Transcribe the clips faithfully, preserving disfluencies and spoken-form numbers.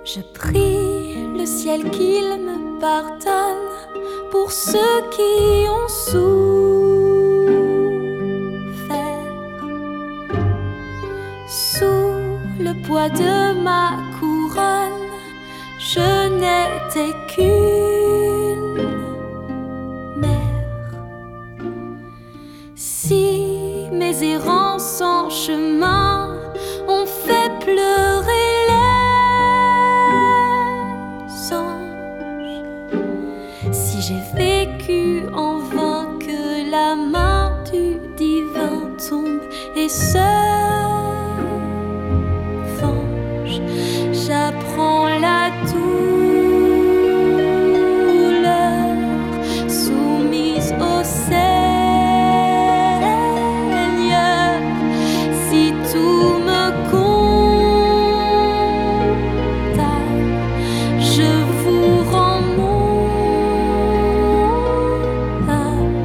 Je prie le ciel qu'il me pardonne pour ceux qui ont souffert. Sous le poids de ma couronne, je n'étais qu'une mère. Si mes errances en chemin ont fait pleurer les anges, si j'ai vécu en vain, que la main du divin tombe et se venge, j'apprends la douleur soumise au Seigneur. Si tout me condamne, je vous rends mon âme.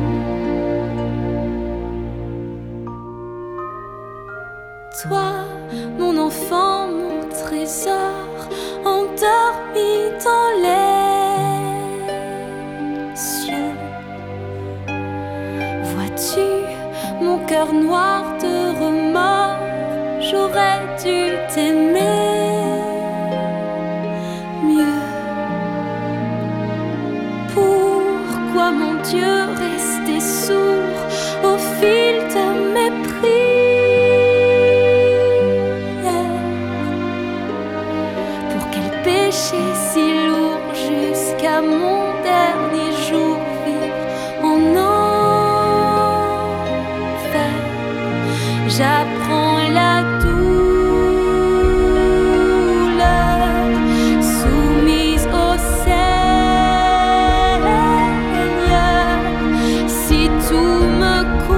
Toi, mon enfant, mon trésor, endormi dans les cieux, vois-tu mon cœur noir de remords? J'aurais dû t'aimer mieux. Pourquoi, mon Dieu, rester sourd au fil de mes prières? Pour quel péché si lourd jusqu'à mon dernier jour vivre en enfer? J'apprends la douleur soumise au Seigneur. Si tout me coûte